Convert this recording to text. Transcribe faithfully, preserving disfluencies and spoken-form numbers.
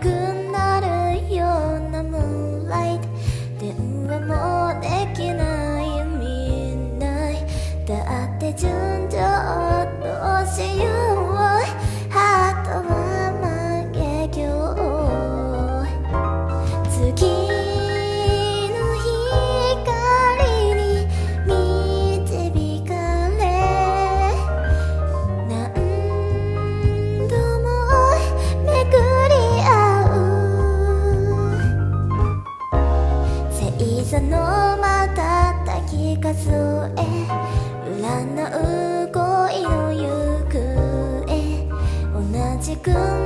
くなるようなムーンライト、電話もできないみんな、だって純情どうしよう、ハートは万華鏡、月の光に導かれ、何度も巡り合う、星座の瞬き数え占う恋の行方、同じく